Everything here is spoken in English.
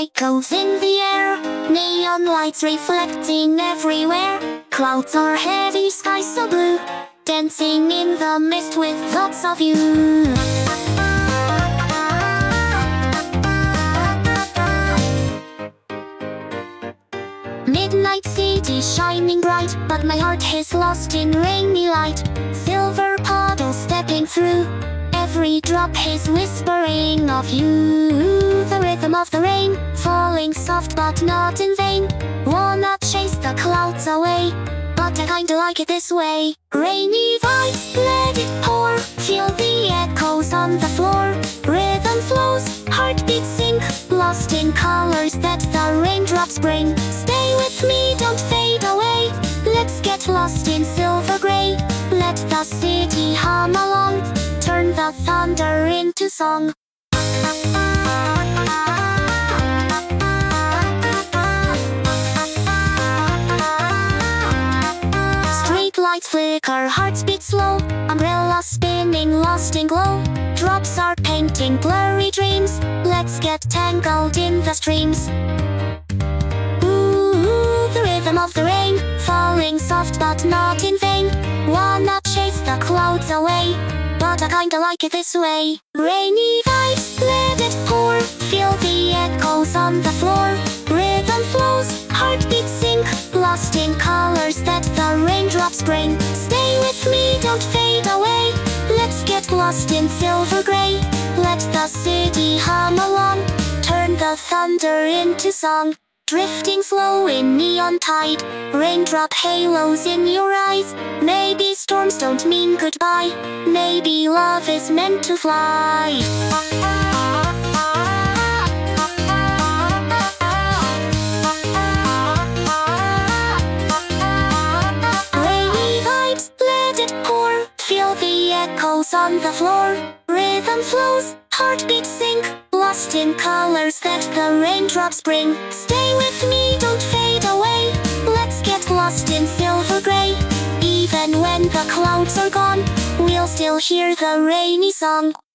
echoes in the air, neon lights reflecting everywhere. Clouds are heavy, sky so blue, dancing in the mist with thoughts of you. Midnight city shining bright, but my heart is lost in rainy light. Silver puddles stepping through, every drop is whispering of you. The rhythm of the rain, falling soft but not in vain. Wanna chase the clouds away, but I kinda like it this way. Rainy vibes, let it pour, feel the echoes on the floor. Rhythm flows, heartbeats sink, lost in colors that the raindrops bring. Stay with me, don't fade away, let's get lost in silver gray. Let the city hum along, turn the thunder into song. Street lights flicker, hearts beat slow, umbrellas spinning, lost in glow. Drops are painting blurry dreams, let's get tangled in the streams. Ooh, the rhythm of the rain, falling soft but not in vain. Wanna chase the clouds away, but I kinda like it this way. Rainy vibes, let it pour, feel the echoes on the floor. Rhythm flows, heartbeats sink, lost in colors that the raindrops bring. Stay with me, don't fade away, let's get lost in silver gray. Let the city hum along, turn the thunder into song. Drifting slow in neon tide, raindrop halos in your eyes. Maybe storms don't mean goodbye, maybe love is meant to fly. Rainy vibes, let it pour, feel the echoes on the floor. Rhythm flows, heartbeats sink, lost in colors that the raindrops bring. Stay with me, don't fade away, let's get lost in silver gray. Even when the clouds are gone, we'll still hear the rainy song.